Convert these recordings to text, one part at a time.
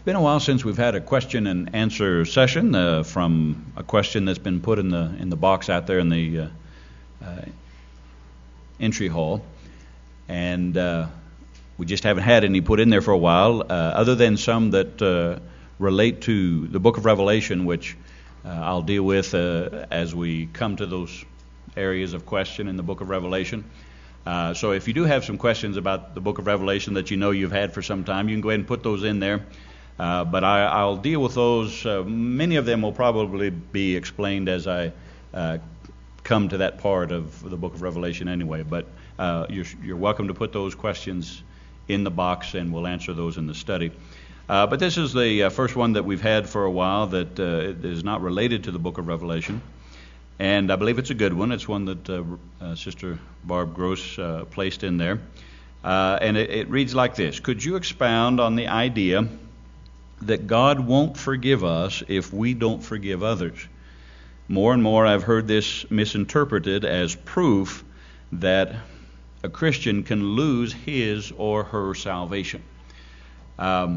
been a while since we've had a question and answer session from a question that's been put in the box out there in the entry hall, and we just haven't had any put in there for a while, other than some that relate to the book of Revelation, which I'll deal with as we come to those areas of question in the book of Revelation. So if you do have some questions about the book of Revelation that you know you've had for some time, you can go ahead and put those in there. But I'll deal with those. Many of them will probably be explained as I come to that part of the book of Revelation anyway. But you're welcome to put those questions in the box, and we'll answer those in the study. But this is the first one that we've had for a while that is not related to the book of Revelation. And I believe it's a good one. It's one that Sister Barb Gross placed in there. And it reads like this. Could you expound on the idea that God won't forgive us if we don't forgive others? More and more I've heard this misinterpreted as proof that a Christian can lose his or her salvation. I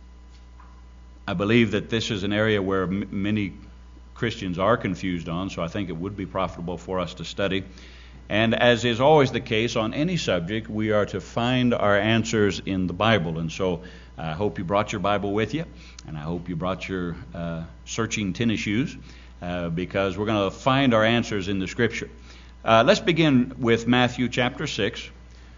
believe that this is an area where many Christians are confused on, so I think it would be profitable for us to study. And as is always the case on any subject, we are to find our answers in the Bible. And so I hope you brought your Bible with you, and I hope you brought your searching tennis shoes, because we're going to find our answers in the Scripture. Let's begin with Matthew chapter 6,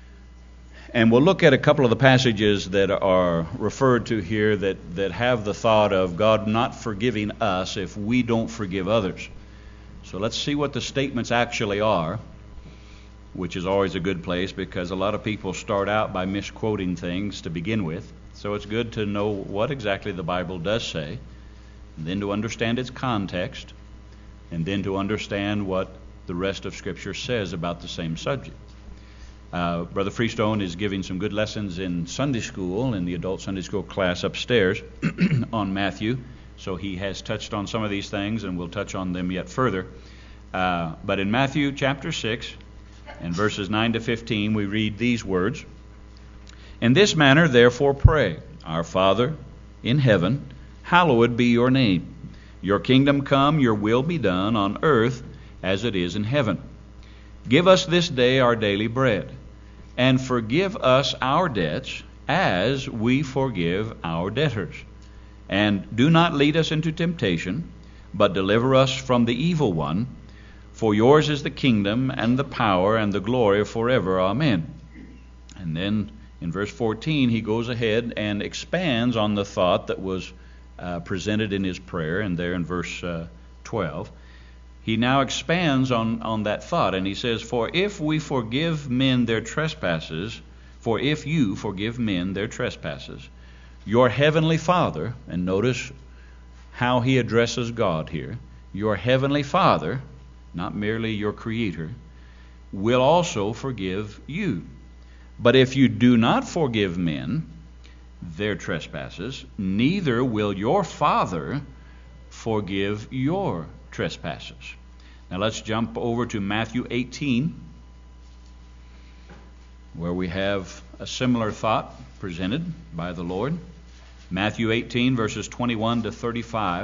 and we'll look at a couple of the passages that are referred to here that have the thought of God not forgiving us if we don't forgive others. So let's see what the statements actually are, which is always a good place because a lot of people start out by misquoting things to begin with. So it's good to know what exactly the Bible does say, and then to understand its context, and then to understand what the rest of Scripture says about the same subject. Brother Freestone is giving some good lessons in Sunday school, in the adult Sunday school class upstairs, on Matthew. So he has touched on some of these things, and we'll touch on them yet further. But in Matthew chapter 6, and verses 9 to 15, we read these words. In this manner, therefore, pray, Our Father in heaven, hallowed be your name. Your kingdom come, your will be done on earth as it is in heaven. Give us this day our daily bread, and forgive us our debts as we forgive our debtors. And do not lead us into temptation, but deliver us from the evil one. For yours is the kingdom and the power and the glory forever. Amen. And then in verse 14, he goes ahead and expands on the thought that was presented in his prayer, and there in verse 12. He now expands on that thought, and he says, For if we forgive men their trespasses, for if you forgive men their trespasses, your heavenly Father, and notice how he addresses God here, your heavenly Father, not merely your Creator, will also forgive you. But if you do not forgive men their trespasses, neither will your Father forgive your trespasses. Now let's jump over to Matthew 18, where we have a similar thought presented by the Lord. Matthew 18, verses 21 to 35.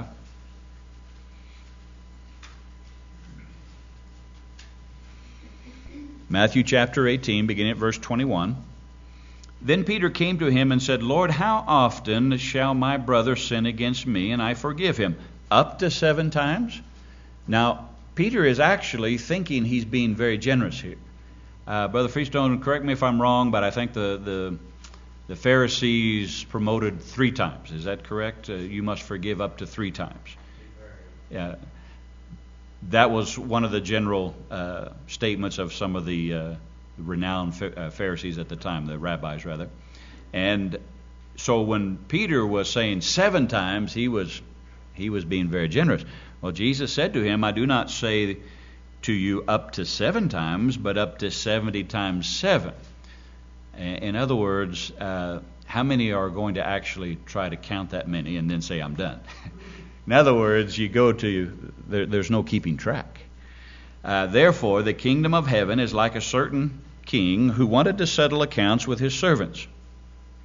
Matthew chapter 18, beginning at verse 21. Then Peter came to him and said, Lord, how often shall my brother sin against me, and I forgive him? Up to 7 times? Now, Peter is actually thinking he's being very generous here. Brother Freestone, correct me if I'm wrong, but I think the Pharisees promoted 3 times. Is that correct? You must forgive up to 3 times. Yeah. That was one of the general statements of some of the renowned Pharisees at the time, the rabbis rather. And so when Peter was saying 7 times, he was being very generous. Well, Jesus said to him, I do not say to you up to 7 times, but up to 70 times 7. In other words, how many are going to actually try to count that many and then say, I'm done? In other words, you go to, there's no keeping track. Therefore, the kingdom of heaven is like a certain king who wanted to settle accounts with his servants.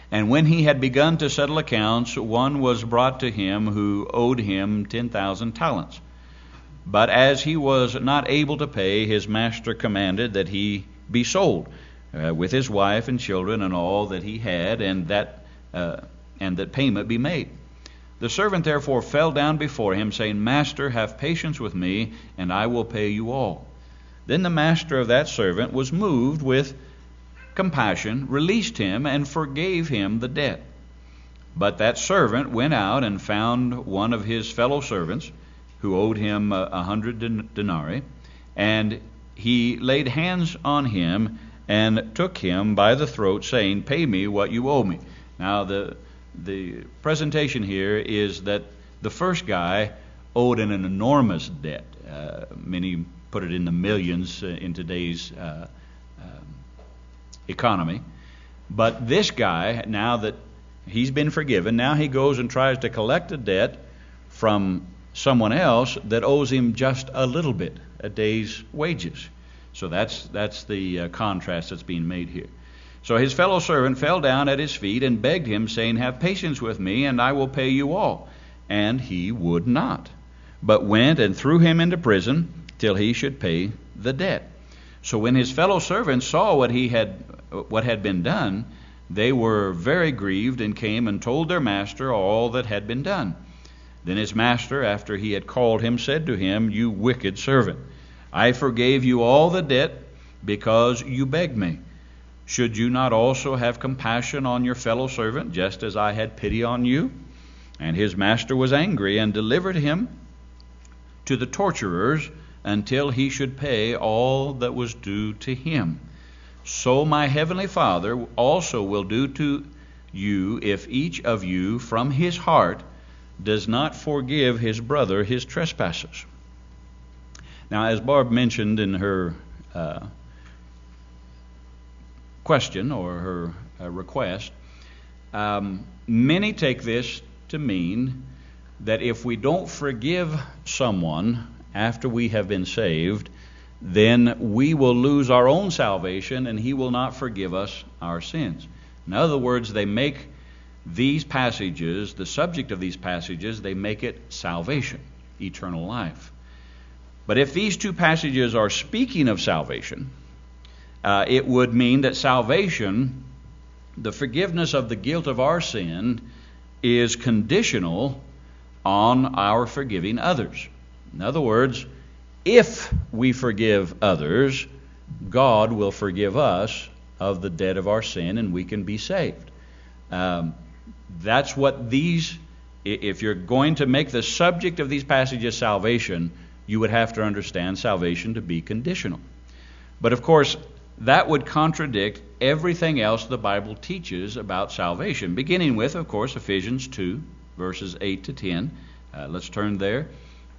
And when he had begun to settle accounts, one was brought to him who owed him 10,000 talents. But as he was not able to pay, his master commanded that he be sold, with his wife and children and all that he had, and that payment be made. The servant therefore fell down before him, saying, Master, have patience with me, and I will pay you all. Then the master of that servant was moved with compassion, released him, and forgave him the debt. But that servant went out and found one of his fellow servants, who owed him 100 denarii, and he laid hands on him and took him by the throat, saying, Pay me what you owe me. Now, the presentation here is that the first guy owed an enormous debt. Many put it in the millions in today's economy. But this guy, now that he's been forgiven, now he goes and tries to collect a debt from someone else that owes him just a little bit, a day's wages. So that's the contrast that's being made here. So his fellow servant fell down at his feet and begged him, saying, Have patience with me, and I will pay you all. And he would not, but went and threw him into prison till he should pay the debt. So when his fellow servants saw what had been done, they were very grieved, and came and told their master all that had been done. Then his master, after he had called him, said to him, You wicked servant, I forgave you all the debt because you begged me. Should you not also have compassion on your fellow servant, just as I had pity on you? And his master was angry, and delivered him to the torturers until he should pay all that was due to him. So my heavenly Father also will do to you, if each of you from his heart does not forgive his brother his trespasses. Now, as Barb mentioned in her question or her request, many take this to mean that if we don't forgive someone after we have been saved, then we will lose our own salvation and he will not forgive us our sins. In other words, they make these passages, the subject of these passages, they make it salvation, eternal life. But if these two passages are speaking of salvation, it would mean that salvation, the forgiveness of the guilt of our sin, is conditional on our forgiving others. In other words, if we forgive others, God will forgive us of the debt of our sin and we can be saved. That's what these, if you're going to make the subject of these passages salvation, you would have to understand salvation to be conditional. But of course, that would contradict everything else the Bible teaches about salvation, beginning with, of course, Ephesians 2, verses 8 to 10. Let's turn there.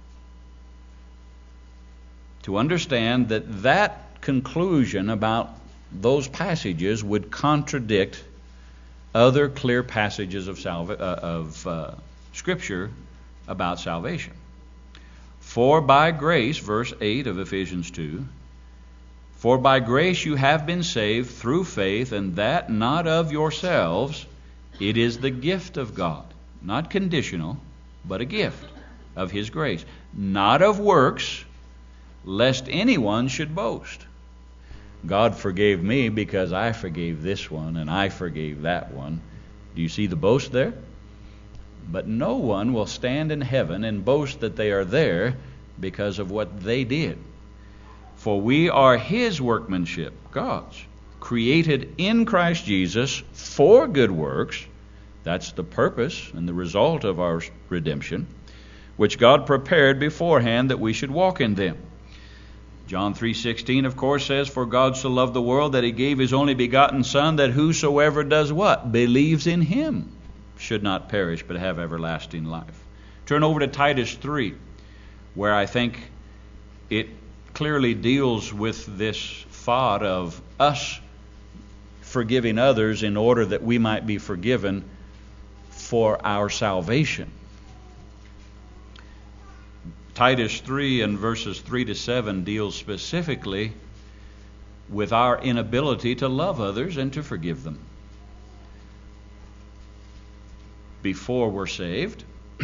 To understand that conclusion about those passages would contradict other clear passages of Scripture about salvation. For by grace, verse 8 of Ephesians 2, for by grace you have been saved through faith, and that not of yourselves, it is the gift of God. Not conditional, but a gift of His grace. Not of works, lest anyone should boast. God forgave me because I forgave this one and I forgave that one. Do you see the boast there? But no one will stand in heaven and boast that they are there because of what they did. For we are His workmanship, God's, created in Christ Jesus for good works. That's the purpose and the result of our redemption, which God prepared beforehand that we should walk in them. John 3:16, of course, says, For God so loved the world that He gave His only begotten Son, that whosoever does what? Believes in Him should not perish, but have everlasting life. Turn over to Titus 3, where I think it clearly deals with this thought of us forgiving others in order that we might be forgiven for our salvation. Titus 3 and verses 3 to 7 deals specifically with our inability to love others and to forgive them. before we're saved.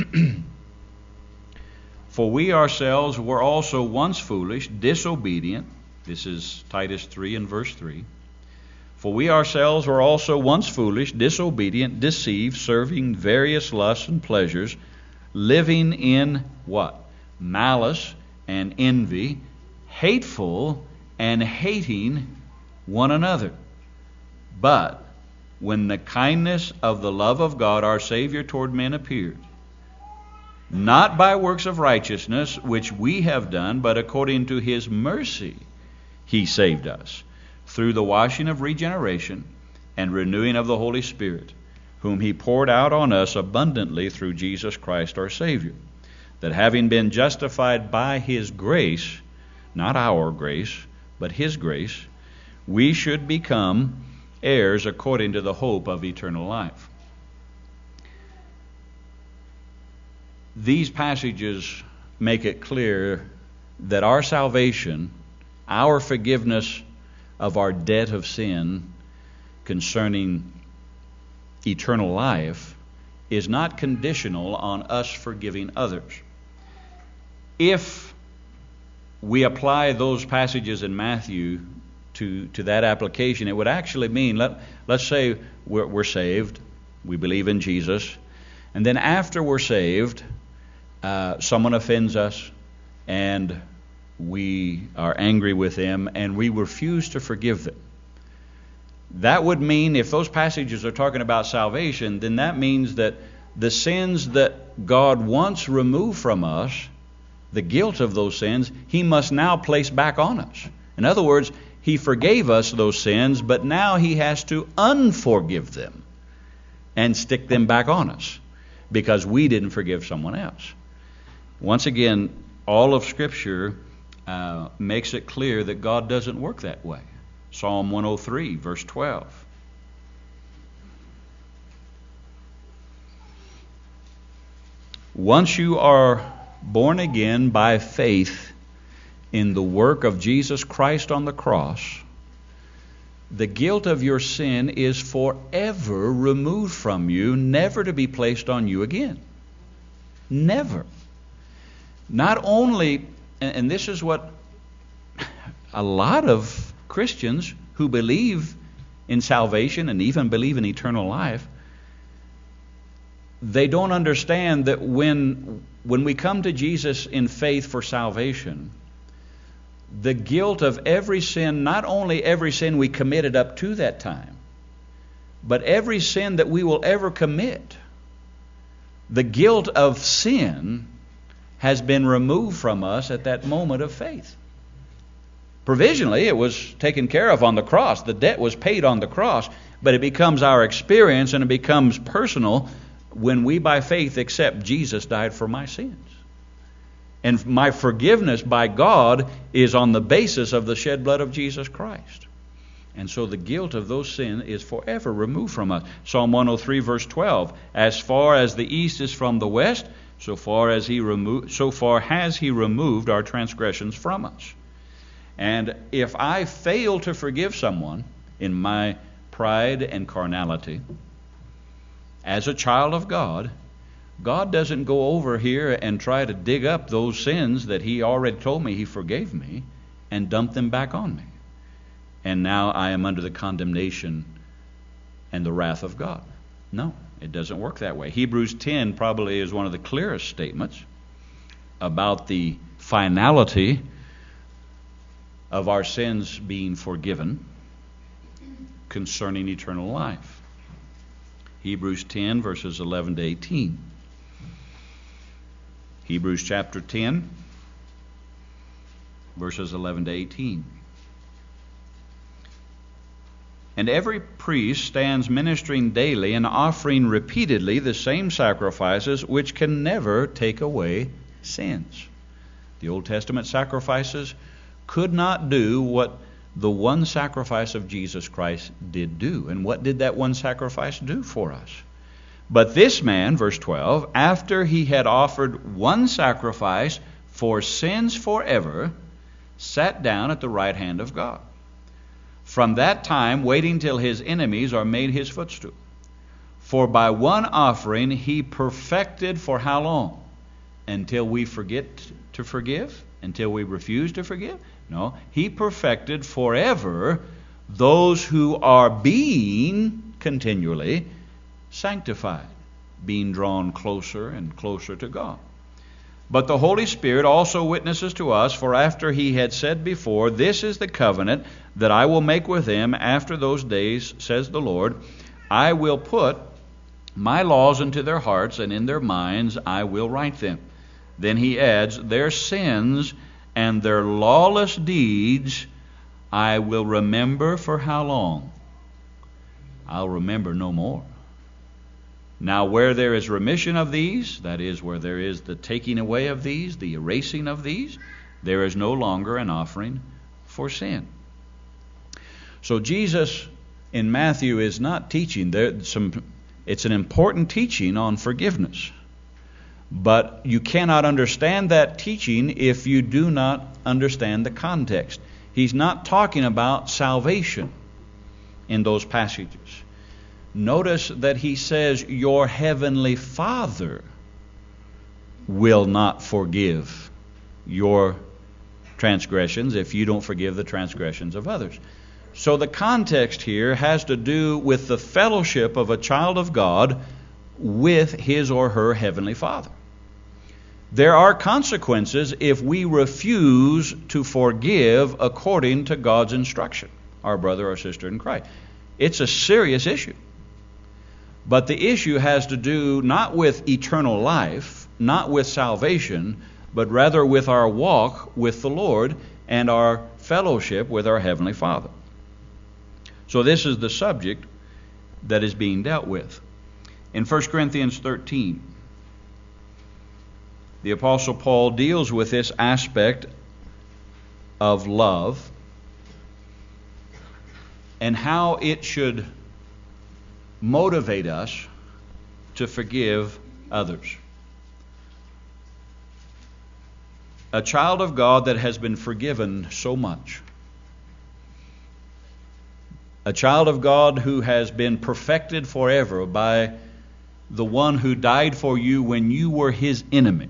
For we ourselves were also once foolish, disobedient. This is Titus 3 and verse 3. For we ourselves were also once foolish, disobedient, deceived, serving various lusts and pleasures, living in what? Malice and envy, hateful and hating one another. But when the kindness of the love of God our Savior toward men appeared, not by works of righteousness which we have done, but according to His mercy He saved us, through the washing of regeneration and renewing of the Holy Spirit, whom He poured out on us abundantly through Jesus Christ our Savior, that having been justified by His grace, not our grace, but His grace, we should become heirs according to the hope of eternal life. These passages make it clear that our salvation, our forgiveness of our debt of sin concerning eternal life, is not conditional on us forgiving others. If we apply those passages in Matthew to that application, it would actually mean, let's say we're saved, we believe in Jesus, and then after we're saved, someone offends us, and we are angry with them, and we refuse to forgive them. That would mean, if those passages are talking about salvation, then that means that the sins that God once removed from us, the guilt of those sins, He must now place back on us. In other words, He forgave us those sins, but now He has to unforgive them and stick them back on us because we didn't forgive someone else. Once again, all of Scripture makes it clear that God doesn't work that way. Psalm 103, verse 12. Once you are born again by faith in the work of Jesus Christ on the cross, the guilt of your sin is forever removed from you, never to be placed on you again. Never. Not only, and this is what a lot of Christians who believe in salvation and even believe in eternal life, they don't understand that when we come to Jesus in faith for salvation, the guilt of every sin, not only every sin we committed up to that time, but every sin that we will ever commit, the guilt of sin has been removed from us at that moment of faith. Provisionally, it was taken care of on the cross. The debt was paid on the cross, but it becomes our experience and it becomes personal when we by faith accept Jesus died for my sins. And my forgiveness by God is on the basis of the shed blood of Jesus Christ. And so the guilt of those sins is forever removed from us. Psalm 103 verse 12, as far as the east is from the west, so far has He removed our transgressions from us. And if I fail to forgive someone in my pride and carnality, as a child of God, God doesn't go over here and try to dig up those sins that He already told me He forgave me and dump them back on me. And now I am under the condemnation and the wrath of God. No, it doesn't work that way. Hebrews 10 probably is one of the clearest statements about the finality of our sins being forgiven concerning eternal life. Hebrews 10 verses 11 to 18. Hebrews chapter 10 verses 11 to 18. And every priest stands ministering daily and offering repeatedly the same sacrifices which can never take away sins. The Old Testament sacrifices could not do what the one sacrifice of Jesus Christ did do. And what did that one sacrifice do for us? But this man, verse 12, after he had offered one sacrifice for sins forever, sat down at the right hand of God. From that time, waiting till his enemies are made his footstool. For by one offering he perfected for how long? Until we forget to forgive? Until we refuse to forgive? No, he perfected forever those who are being continually sanctified, being drawn closer and closer to God. But the Holy Spirit also witnesses to us, for after he had said before, this is the covenant that I will make with them after those days, says the Lord, I will put my laws into their hearts, and in their minds I will write them. Then he adds, their sins and their lawless deeds I will remember for how long? I'll remember no more. Now where there is remission of these, that is, where there is the taking away of these, the erasing of these, there is no longer an offering for sin. So Jesus in Matthew is not teaching. It's an important teaching on forgiveness. But you cannot understand that teaching if you do not understand the context. He's not talking about salvation in those passages. Notice that he says, your heavenly Father will not forgive your transgressions if you don't forgive the transgressions of others. So the context here has to do with the fellowship of a child of God with his or her heavenly Father. There are consequences if we refuse to forgive according to God's instruction, our brother or sister in Christ. It's a serious issue. But the issue has to do not with eternal life, not with salvation, but rather with our walk with the Lord and our fellowship with our Heavenly Father. So this is the subject that is being dealt with. In 1 Corinthians 13, the Apostle Paul deals with this aspect of love and how it should motivate us to forgive others. A child of God that has been forgiven so much, a child of God who has been perfected forever by the one who died for you when you were his enemy,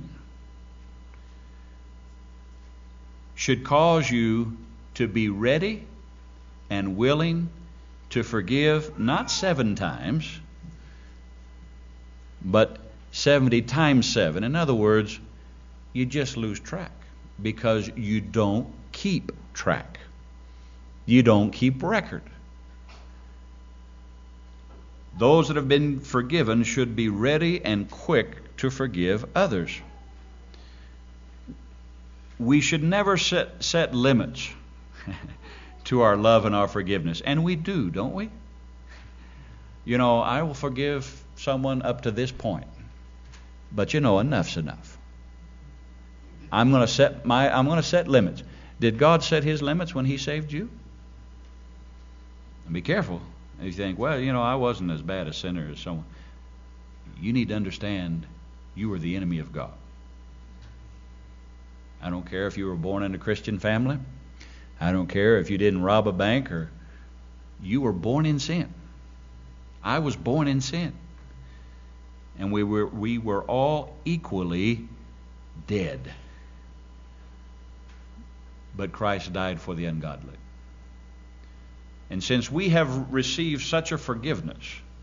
should cause you to be ready and willing to forgive not 7 times, but 70 times 7. In other words, you just lose track because you don't keep track. You don't keep record. Those that have been forgiven should be ready and quick to forgive others. We should never set limits to our love and our forgiveness. And we do, don't we? You know, I will forgive someone up to this point. But you know, enough's enough. I'm going to set limits. Did God set his limits when he saved you? And be careful. You think, well, you know, I wasn't as bad a sinner as someone. You need to understand you were the enemy of God. I don't care if you were born in a Christian family. I don't care if you didn't rob a bank, or you were born in sin. I was born in sin. And we were all equally dead. But Christ died for the ungodly. And since we have received such a forgiveness,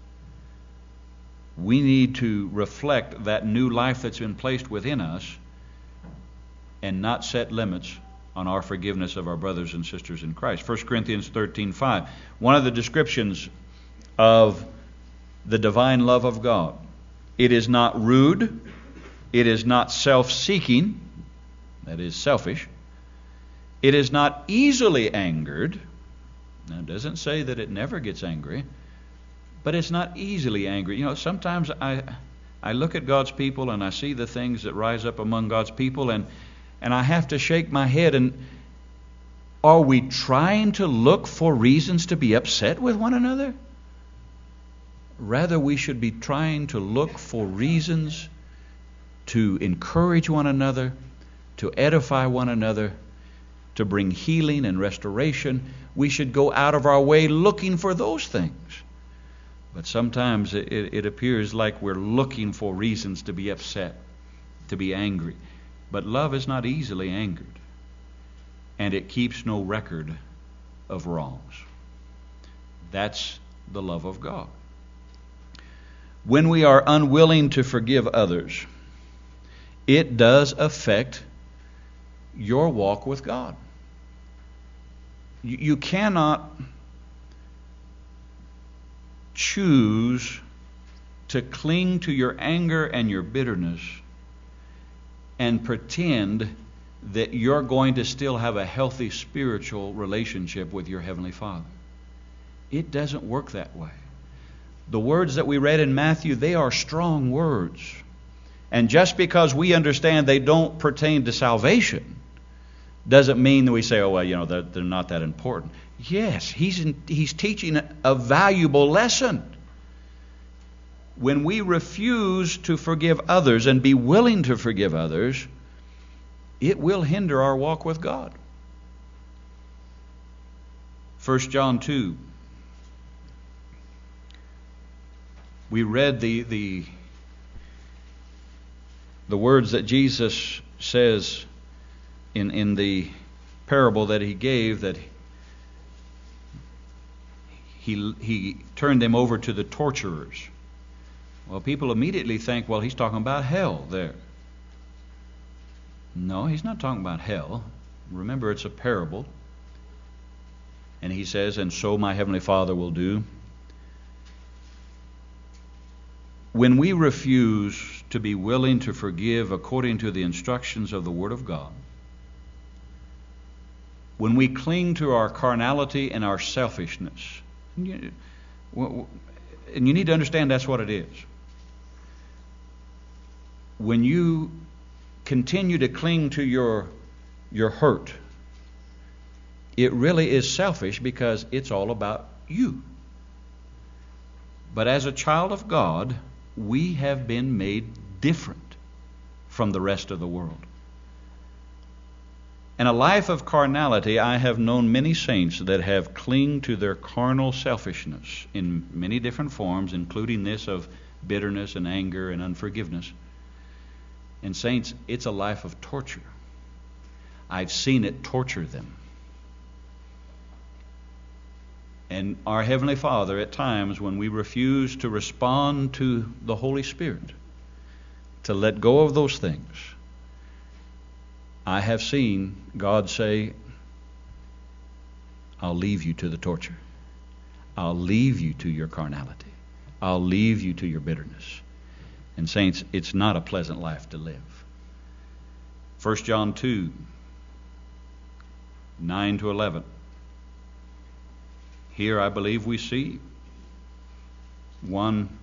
we need to reflect that new life that's been placed within us and not set limits on our forgiveness of our brothers and sisters in Christ. 1 Corinthians 13:5. One of the descriptions of the divine love of God. It is not rude. It is not self-seeking. That is selfish. It is not easily angered. Now, it doesn't say that it never gets angry, but it's not easily angry. You know, sometimes I look at God's people and I see the things that rise up among God's people, and I have to shake my head. And are we trying to look for reasons to be upset with one another? Rather, we should be trying to look for reasons to encourage one another, to edify one another, to bring healing and restoration. We should go out of our way looking for those things. But sometimes it appears like we're looking for reasons to be upset, to be angry. But love is not easily angered, and it keeps no record of wrongs. That's the love of God. When we are unwilling to forgive others, it does affect your walk with God. You cannot choose to cling to your anger and your bitterness and pretend that you're going to still have a healthy spiritual relationship with your Heavenly Father. It doesn't work that way. The words that we read in Matthew, they are strong words. And just because we understand they don't pertain to salvation doesn't mean that we say, oh, well, they're not that important. Yes, he's teaching a valuable lesson. When we refuse to forgive others and be willing to forgive others, it will hinder our walk with God. 1 John 2. We read the words that Jesus says in the parable that he gave, that he turned them over to the torturers. Well, people immediately think, well, he's talking about hell there. No, he's not talking about hell. Remember, it's a parable. And he says, and so my Heavenly Father will do. When we refuse to be willing to forgive according to the instructions of the Word of God, when we cling to our carnality and our selfishness, and you need to understand that's what it is. When you continue to cling to your hurt, it really is selfish because it's all about you. But as a child of God, we have been made different from the rest of the world. In a life of carnality, I have known many saints that have clung to their carnal selfishness in many different forms, including this of bitterness and anger and unforgiveness. And saints, it's a life of torture. I've seen it torture them. And our Heavenly Father, at times when we refuse to respond to the Holy Spirit, to let go of those things, I have seen God say, I'll leave you to the torture. I'll leave you to your carnality. I'll leave you to your bitterness. And saints, it's not a pleasant life to live. 1 John 2, 9 to 11. Here I believe we see one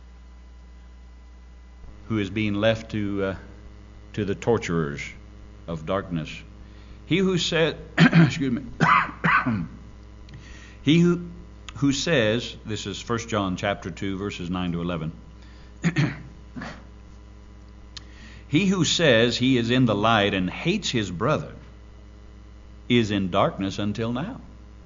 who is being left to the torturers of darkness. He who said, excuse me, he who says, this is 1 John chapter 2, verses 9 to 11. He who says he is in the light and hates his brother is in darkness until now.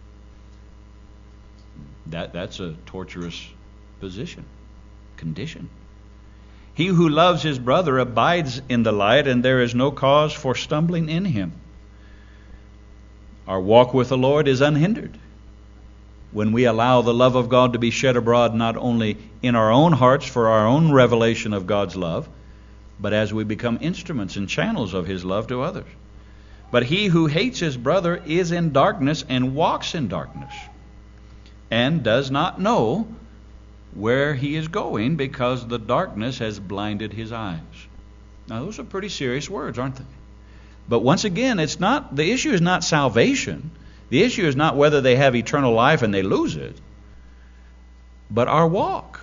That's a torturous condition. He who loves his brother abides in the light, and there is no cause for stumbling in him. Our walk with the Lord is unhindered when we allow the love of God to be shed abroad, not only in our own hearts for our own revelation of God's love, but as we become instruments and channels of His love to others. But he who hates his brother is in darkness and walks in darkness, and does not know where he is going, because the darkness has blinded his eyes. Now, those are pretty serious words, aren't they? But once again, the issue is not salvation. The issue is not whether they have eternal life and they lose it, but our walk,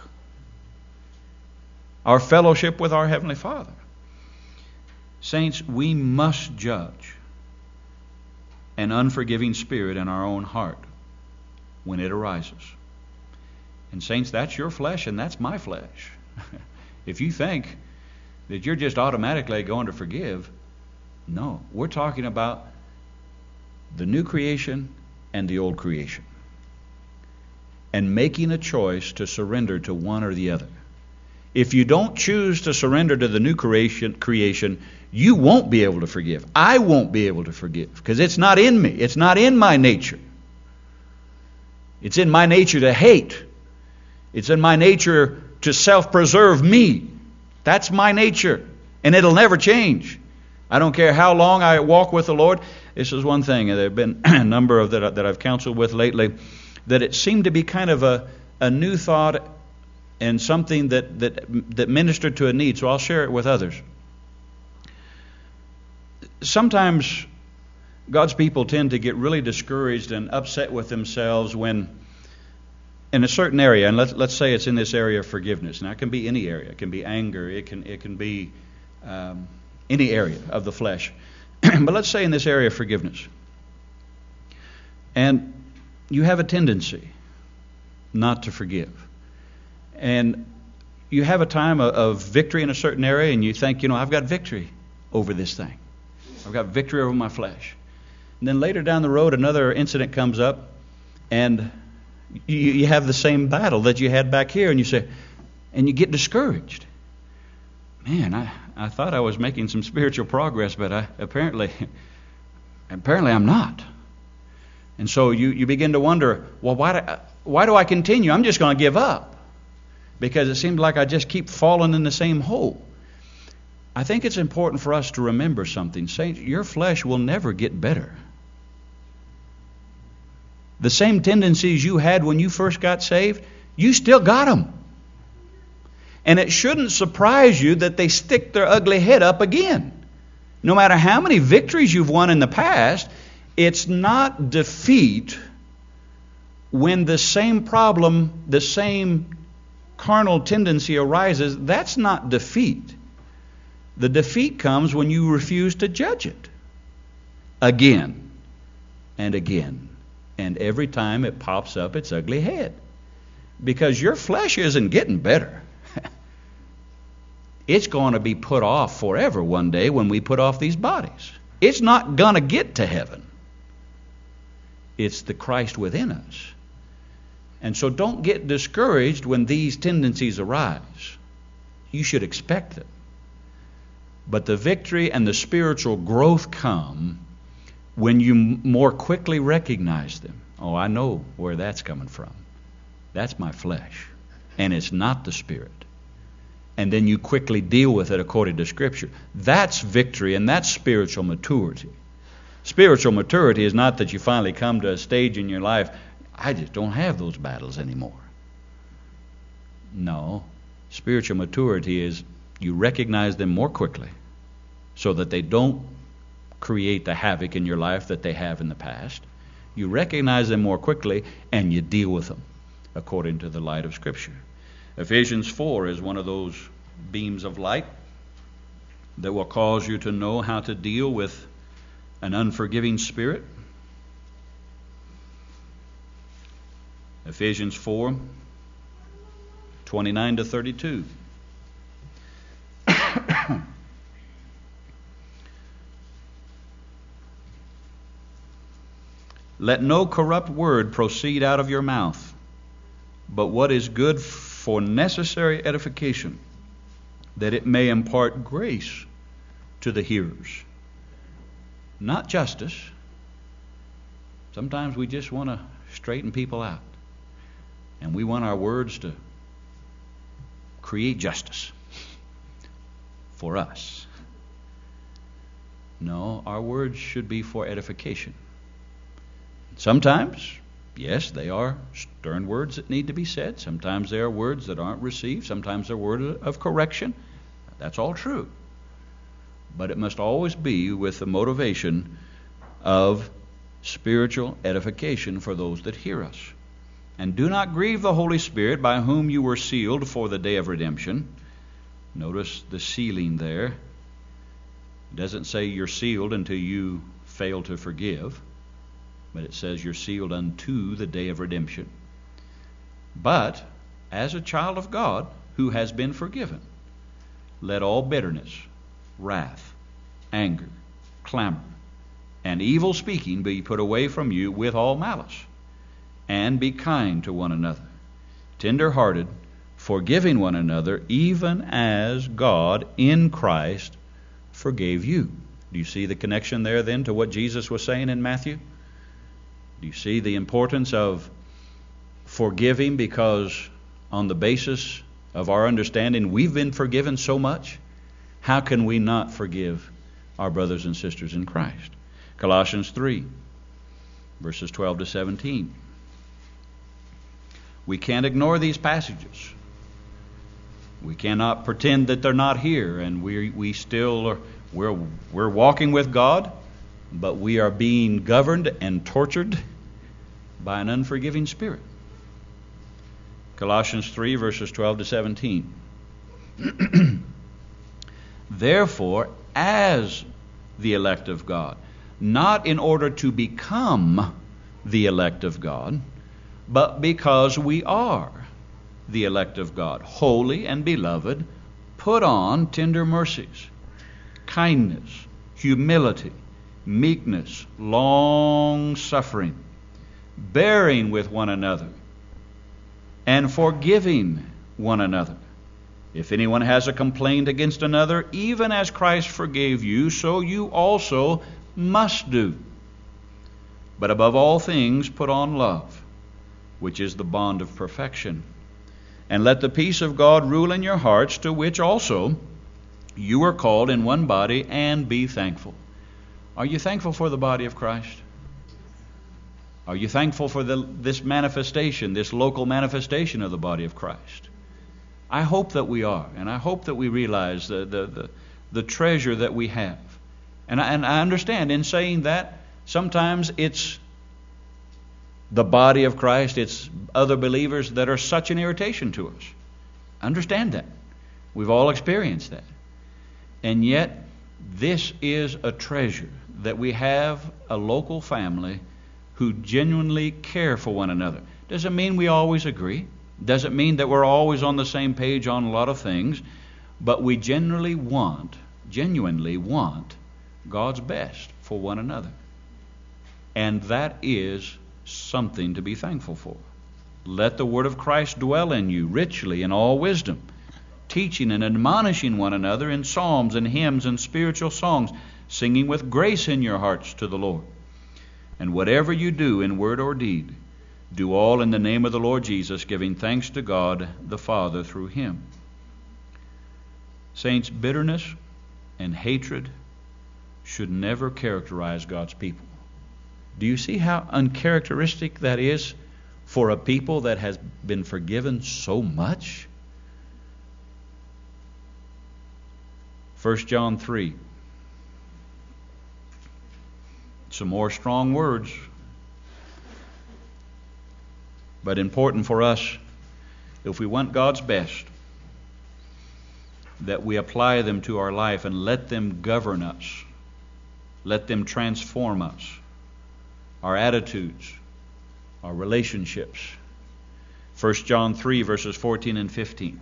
our fellowship with our Heavenly Father. Saints, we must judge an unforgiving spirit in our own heart when it arises. And saints, that's your flesh and that's my flesh. If you think that you're just automatically going to forgive, no. We're talking about the new creation and the old creation. and making a choice to surrender to one or the other. If you don't choose to surrender to the new creation, you won't be able to forgive. I won't be able to forgive because it's not in me. It's not in my nature. It's in my nature to hate. It's in my nature to self-preserve me. That's my nature, and it'll never change. I don't care how long I walk with the Lord. This is one thing, and there have been a number of that I've counseled with lately, that it seemed to be kind of a new thought and something that ministered to a need, so I'll share it with others. Sometimes God's people tend to get really discouraged and upset with themselves when, in a certain area, and let's say it's in this area of forgiveness. Now, it can be any area. It can be anger. It can be any area of the flesh. But let's say in this area of forgiveness. And you have a tendency not to forgive. And you have a time of victory in a certain area, and you think, I've got victory over this thing. I've got victory over my flesh. And then later down the road, another incident comes up, and you have the same battle that you had back here, and you say, and you get discouraged. Man, I thought I was making some spiritual progress, but apparently I'm not. And so you begin to wonder, well, why do I continue? I'm just going to give up because it seems like I just keep falling in the same hole. I think it's important for us to remember something. Saints, your flesh will never get better. The same tendencies you had when you first got saved, you still got them. And it shouldn't surprise you that they stick their ugly head up again. No matter how many victories you've won in the past, it's not defeat when the same problem, the same carnal tendency arises. That's not defeat. The defeat comes when you refuse to judge it again and again. And every time it pops up its ugly head. Because your flesh isn't getting better. It's going to be put off forever one day when we put off these bodies. It's not going to get to heaven. It's the Christ within us. And so don't get discouraged when these tendencies arise. You should expect them. But the victory and the spiritual growth come when you more quickly recognize them. Oh, I know where that's coming from. That's my flesh. And it's not the Spirit. And then you quickly deal with it according to Scripture. That's victory, and that's spiritual maturity. Spiritual maturity is not that you finally come to a stage in your life, I just don't have those battles anymore. No. Spiritual maturity is you recognize them more quickly so that they don't create the havoc in your life that they have in the past. You recognize them more quickly, and you deal with them according to the light of Scripture. Ephesians 4 is one of those beams of light that will cause you to know how to deal with an unforgiving spirit. Ephesians 4, 29 to 32. Let no corrupt word proceed out of your mouth, but what is good for necessary edification, that it may impart grace to the hearers. Not justice. Sometimes we just want to straighten people out. And we want our words to create justice for us. No, our words should be for edification. Sometimes, yes, they are stern words that need to be said. Sometimes they are words that aren't received. Sometimes they're words of correction. That's all true. But it must always be with the motivation of spiritual edification for those that hear us. And do not grieve the Holy Spirit, by whom you were sealed for the day of redemption. Notice the sealing there. It doesn't say you're sealed until you fail to forgive, but it says you're sealed unto the day of redemption. But as a child of God who has been forgiven, let all bitterness, wrath, anger, clamor, and evil speaking be put away from you with all malice. And be kind to one another, tender-hearted, forgiving one another, even as God in Christ forgave you. Do you see the connection there then to what Jesus was saying in Matthew? Do you see the importance of forgiving because on the basis of our understanding we've been forgiven so much? How can we not forgive our brothers and sisters in Christ? Colossians 3, verses 12 to 17. We can't ignore these passages. We cannot pretend that they're not here, and we still are, we're walking with God, but we are being governed and tortured by an unforgiving spirit. Colossians 3, verses 12 to 17. Therefore, as the elect of God, not in order to become the elect of God, but because we are the elect of God, holy and beloved, put on tender mercies, kindness, humility, meekness, long-suffering, bearing with one another, and forgiving one another. If anyone has a complaint against another, even as Christ forgave you, so you also must do. But above all things, put on love, which is the bond of perfection. And let the peace of God rule in your hearts, to which also you are called in one body, and be thankful. Are you thankful for the body of Christ? Are you thankful for this manifestation, this local manifestation of the body of Christ? I hope that we are, and I hope that we realize the treasure that we have. And I understand in saying that, sometimes it's the body of Christ, it's other believers that are such an irritation to us. Understand that. We've all experienced that. And yet, this is a treasure, that we have a local family who genuinely care for one another. Doesn't mean we always agree. Doesn't mean that we're always on the same page on a lot of things. But we genuinely want God's best for one another. And that is something to be thankful for. Let the word of Christ dwell in you richly in all wisdom, teaching and admonishing one another in psalms and hymns and spiritual songs, singing with grace in your hearts to the Lord. And whatever you do in word or deed, do all in the name of the Lord Jesus, giving thanks to God the Father through him. Saints, bitterness and hatred should never characterize God's people. Do you see how uncharacteristic that is for a people that has been forgiven so much? 1 John 3. Some more strong words, but important for us, if we want God's best, that we apply them to our life and let them govern us. Let them transform us, our attitudes, our relationships. 1 John 3, verses 14 and 15.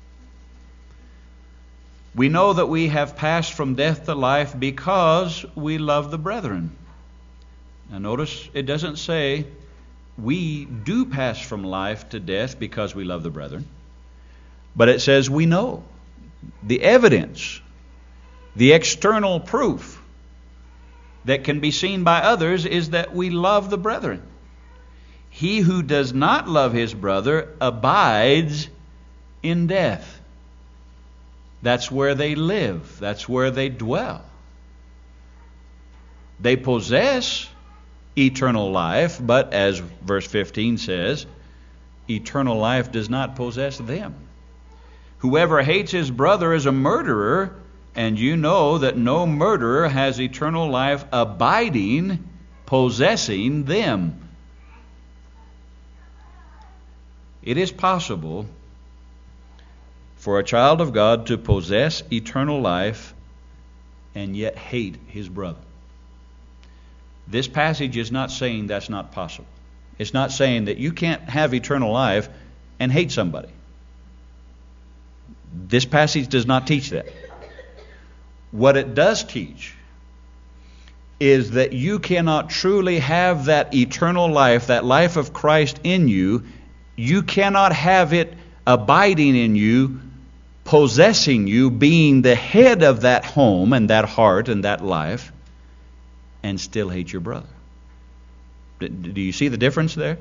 We know that we have passed from death to life because we love the brethren. Now notice, it doesn't say we do pass from life to death because we love the brethren. But it says we know. The evidence, the external proof that can be seen by others is that we love the brethren. He who does not love his brother abides in death. That's where they live. That's where they dwell. They possess eternal life, but as verse 15 says, eternal life does not possess them. Whoever hates his brother is a murderer, and you know that no murderer has eternal life abiding, possessing them. It is possible for a child of God to possess eternal life and yet hate his brother. This passage is not saying that's not possible. It's not saying that you can't have eternal life and hate somebody. This passage does not teach that. What it does teach is that you cannot truly have that eternal life, that life of Christ in you. You cannot have it abiding in you, possessing you, being the head of that home and that heart and that life, and still hate your brother. Do you see the difference there?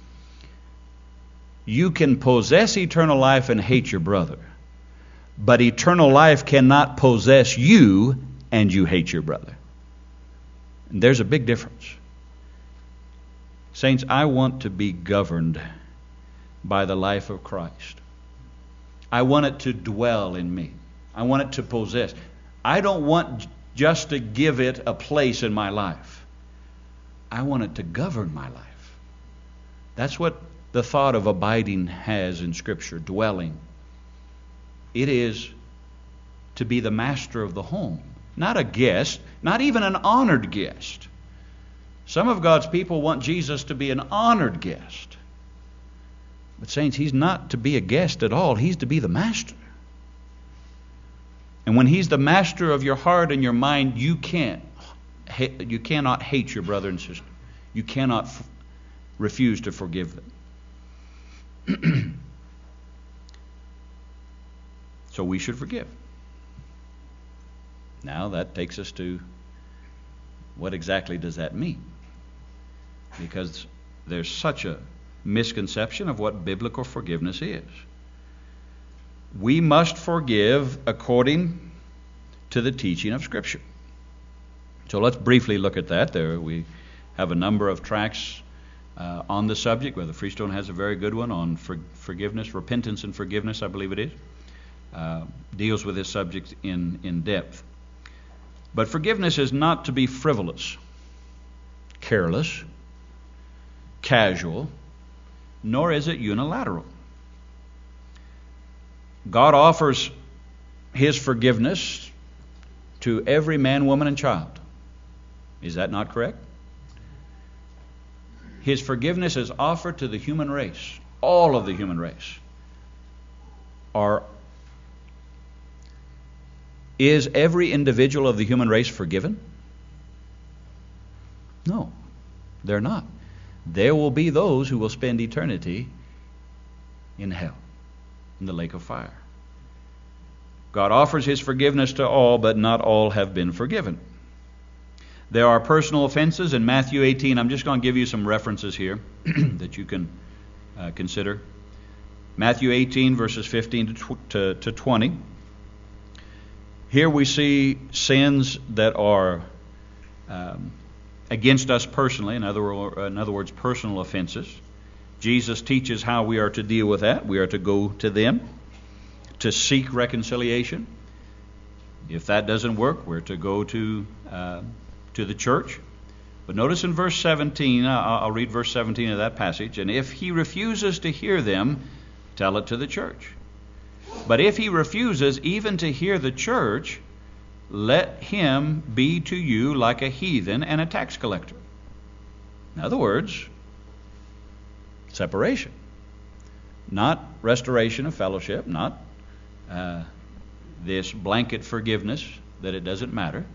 You can possess eternal life and hate your brother, but eternal life cannot possess you and you hate your brother. And there's a big difference. Saints, I want to be governed by the life of Christ. I want it to dwell in me. I want it to possess. I don't want just to give it a place in my life. I want it to govern my life. That's what the thought of abiding has in Scripture, dwelling. It is to be the master of the home, not a guest, not even an honored guest. Some of God's people want Jesus to be an honored guest. But saints, He's not to be a guest at all. He's to be the master. And when He's the master of your heart and your mind, you cannot hate your brother and sister. You cannot refuse to forgive them. So we should forgive. Now that takes us to what exactly does that mean? Because there's such a misconception of what biblical forgiveness is. We must forgive according to the teaching of Scripture. So let's briefly look at that. There we have a number of tracts on the subject. Brother Freestone has a very good one on forgiveness, repentance and forgiveness, I believe it is. Deals with this subject in depth. But forgiveness is not to be frivolous, careless, casual, nor is it unilateral. God offers His forgiveness to every man, woman, and child. Is that not correct? His forgiveness is offered to the human race. All of the human race. Is every individual of the human race forgiven? No, they're not. There will be those who will spend eternity in hell, in the lake of fire. God offers His forgiveness to all, but not all have been forgiven. There are personal offenses in Matthew 18. I'm just going to give you some references here that you can consider. Matthew 18, verses 15 to 20. Here we see sins that are against us personally, in other words, personal offenses. Jesus teaches how we are to deal with that. We are to go to them to seek reconciliation. If that doesn't work, we're to go to the church. But notice in verse 17, I'll read verse 17 of that passage. And if he refuses to hear them, tell it to the church. But if he refuses even to hear the church, let him be to you like a heathen and a tax collector. In other words, separation. Not restoration of fellowship, not this blanket forgiveness that it doesn't matter.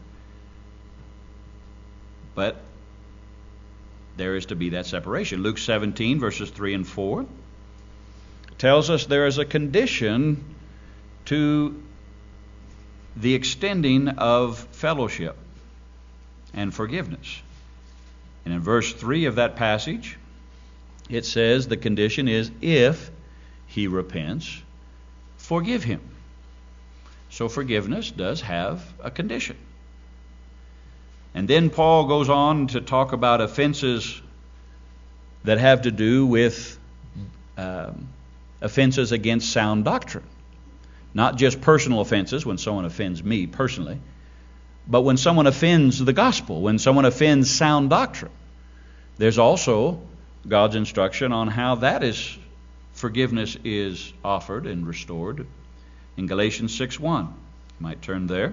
But there is to be that separation. Luke 17, verses 3 and 4 tells us there is a condition to the extending of fellowship and forgiveness. And in verse 3 of that passage, it says the condition is if he repents, forgive him. So forgiveness does have a condition. And then Paul goes on to talk about offenses that have to do with offenses against sound doctrine. Not just personal offenses, when someone offends me personally, but when someone offends the gospel, when someone offends sound doctrine. There's also God's instruction on how forgiveness is offered and restored in Galatians 6:1. You might turn there.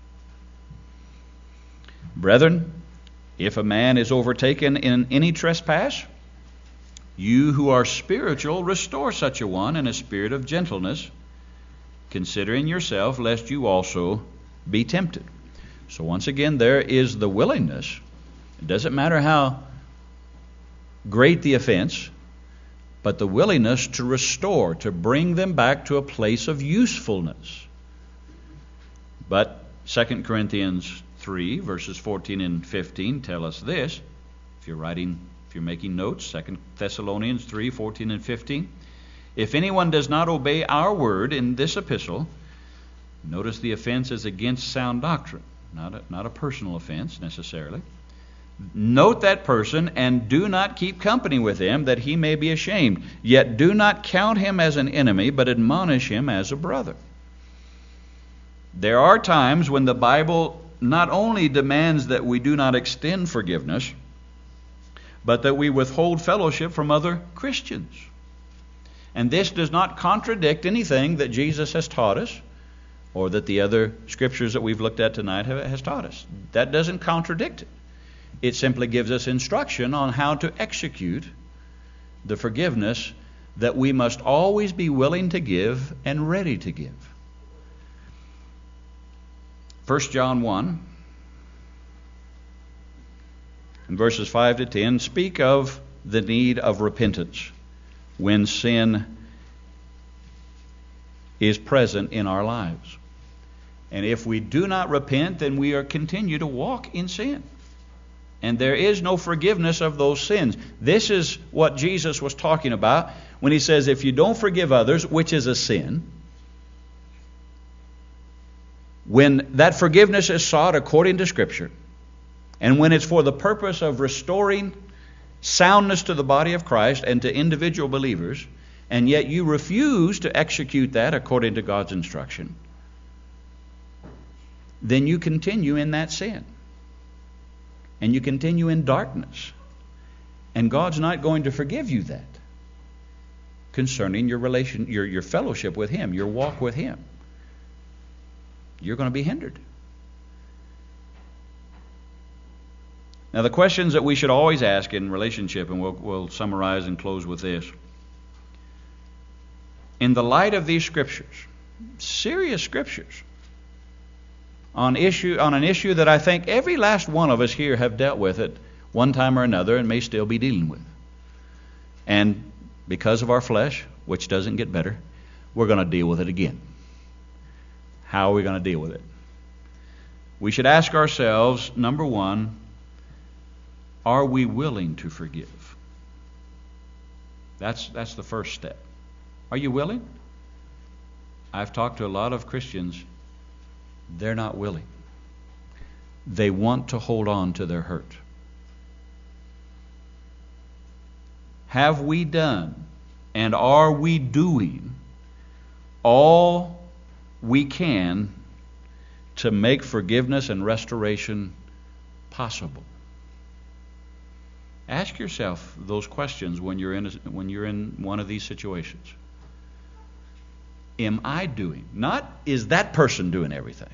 Brethren, if a man is overtaken in any trespass, you who are spiritual, restore such a one in a spirit of gentleness, considering yourself, lest you also be tempted. So once again, there is the willingness. It doesn't matter how great the offense, but the willingness to restore, to bring them back to a place of usefulness. But 2 Corinthians 3, verses 14 and 15 tell us this. If you're making notes, 2 Thessalonians 3, 14 and 15. If anyone does not obey our word in this epistle, notice the offense is against sound doctrine, not a personal offense necessarily. Note that person and do not keep company with him, that he may be ashamed. Yet do not count him as an enemy, but admonish him as a brother. There are times when the Bible not only demands that we do not extend forgiveness, but that we withhold fellowship from other Christians. And this does not contradict anything that Jesus has taught us, or that the other scriptures that we've looked at tonight has taught us. That doesn't contradict it. It simply gives us instruction on how to execute the forgiveness that we must always be willing to give and ready to give. 1 John 1, in verses 5 to 10, speak of the need of repentance when sin is present in our lives. And if we do not repent, then we continue to walk in sin. And there is no forgiveness of those sins. This is what Jesus was talking about when he says, if you don't forgive others, which is a sin, when that forgiveness is sought according to Scripture, and when it's for the purpose of restoring soundness to the body of Christ and to individual believers, and yet you refuse to execute that according to God's instruction, then you continue in that sin. And you continue in darkness. And God's not going to forgive you that concerning your relation, your fellowship with Him, your walk with Him. You're going to be hindered. Now, the questions that we should always ask in relationship, and we'll summarize and close with this. In the light of these scriptures, serious scriptures, on an issue that I think every last one of us here have dealt with at one time or another and may still be dealing with. And because of our flesh, which doesn't get better, we're going to deal with it again. How are we going to deal with it? We should ask ourselves, number one, are we willing to forgive? That's the first step. Are you willing? I've talked to a lot of Christians. They're not willing. They want to hold on to their hurt. Have we done and are we doing all we can to make forgiveness and restoration possible? Ask yourself those questions when you're in one of these situations. Am I doing? Not is that person doing everything.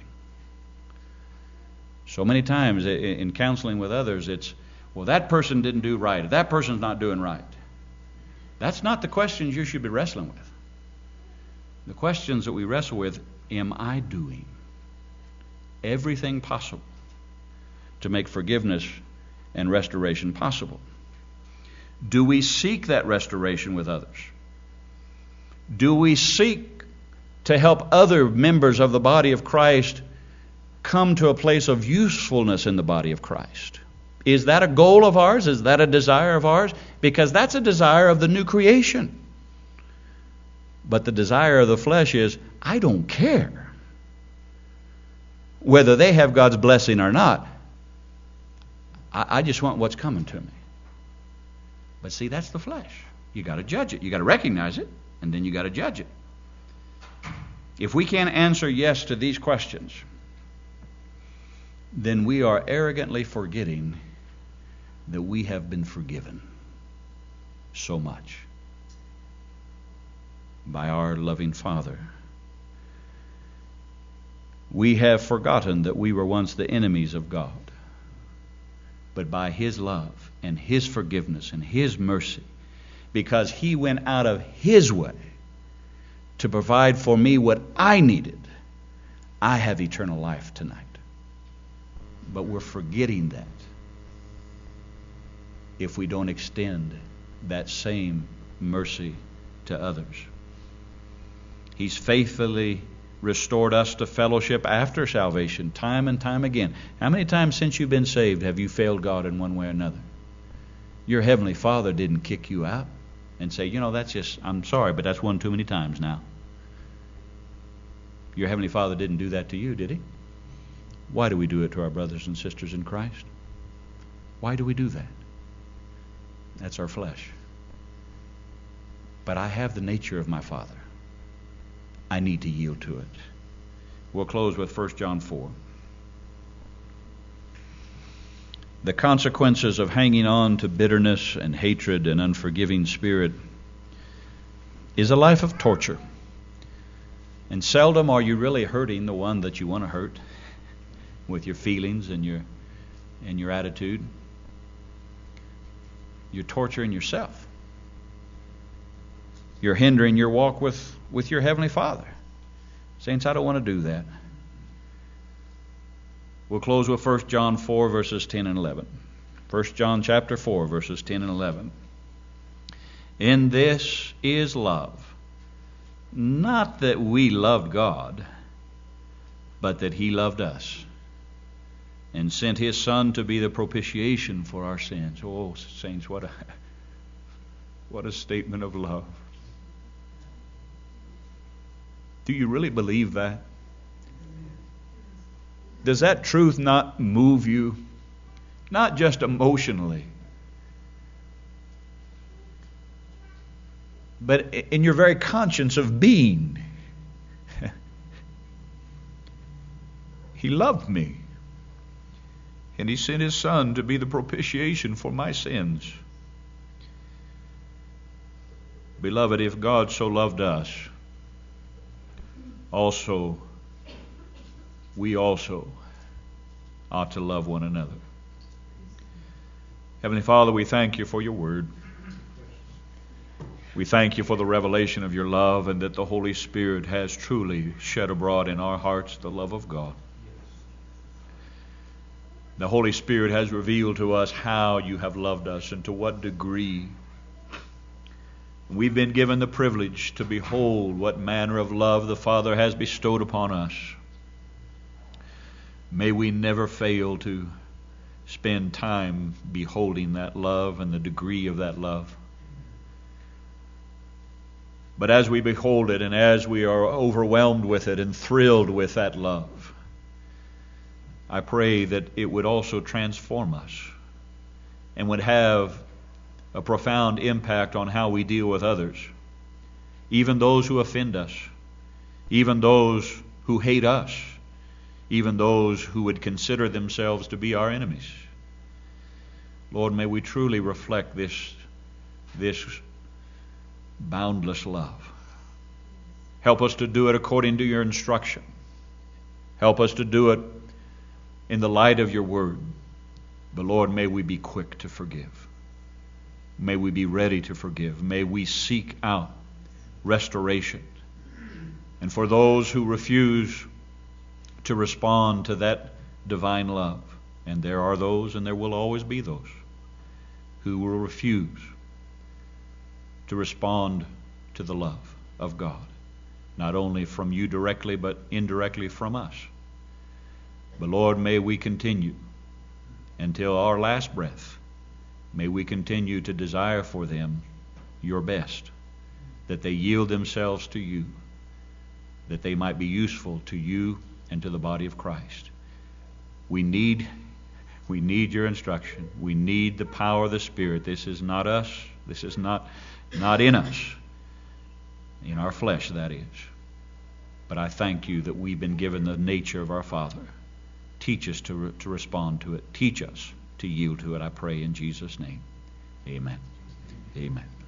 So many times in counseling with others, it's, well, that person didn't do right. That person's not doing right. That's not the questions you should be wrestling with. The questions that we wrestle with, am I doing everything possible to make forgiveness and restoration possible? Do we seek that restoration with others? Do we seek to help other members of the body of Christ come to a place of usefulness in the body of Christ? Is that a goal of ours? Is that a desire of ours? Because that's a desire of the new creation. But the desire of the flesh is, I don't care whether they have God's blessing or not. I just want what's coming to me. But see, that's the flesh. You got to judge it. You got to recognize it, and then you got to judge it. If we can't answer yes to these questions, then we are arrogantly forgetting that we have been forgiven so much by our loving Father. We have forgotten that we were once the enemies of God, but by His love and His forgiveness and His mercy, because He went out of His way to provide for me what I needed, I have eternal life tonight. But we're forgetting that if we don't extend that same mercy to others. He's faithfully restored us to fellowship after salvation, time and time again. How many times since you've been saved have you failed God in one way or another? Your Heavenly Father didn't kick you out and say, that's just, I'm sorry, but that's one too many times now. Your Heavenly Father didn't do that to you, did He? Why do we do it to our brothers and sisters in Christ? Why do we do that? That's our flesh. But I have the nature of my Father. I need to yield to it. We'll close with 1 John 4. The consequences of hanging on to bitterness and hatred and unforgiving spirit is a life of torture. And seldom are you really hurting the one that you want to hurt with your feelings and your attitude. You're torturing yourself. You're hindering your walk with your Heavenly Father. Saints, I don't want to do that. We'll close with 1 John 4, verses 10 and 11. 1 John chapter 4, verses 10 and 11. In this is love, not that we loved God, but that He loved us, and sent His Son to be the propitiation for our sins. Oh, saints, what a statement of love. Do you really believe that? Does that truth not move you? Not just emotionally, but in your very conscience of being. He loved me, and He sent His Son to be the propitiation for my sins. Beloved, if God so loved us, we also ought to love one another. Heavenly Father, we thank You for Your word. We thank You for the revelation of Your love, and that the Holy Spirit has truly shed abroad in our hearts the love of God. The Holy Spirit has revealed to us how You have loved us and to what degree. We've been given the privilege to behold what manner of love the Father has bestowed upon us. May we never fail to spend time beholding that love and the degree of that love. But as we behold it, and as we are overwhelmed with it and thrilled with that love, I pray that it would also transform us and would have a profound impact on how we deal with others, even those who offend us, even those who hate us, even those who would consider themselves to be our enemies. Lord, may we truly reflect this boundless love. Help us to do it according to Your instruction. Help us to do it in the light of Your word. But Lord, may we be quick to forgive. May we be ready to forgive. May we seek out restoration. And for those who refuse to respond to that divine love, and there are those, and there will always be those, who will refuse to respond to the love of God, not only from You directly, but indirectly from us. But Lord, may we continue until our last breath. May we continue to desire for them Your best, that they yield themselves to You, that they might be useful to You and to the body of Christ. We need Your instruction. We need the power of the Spirit. This is not us. This is not in us. In our flesh, that is. But I thank You that we've been given the nature of our Father. Teach us to respond to it. Teach us to yield to it, I pray in Jesus' name. Amen. Amen.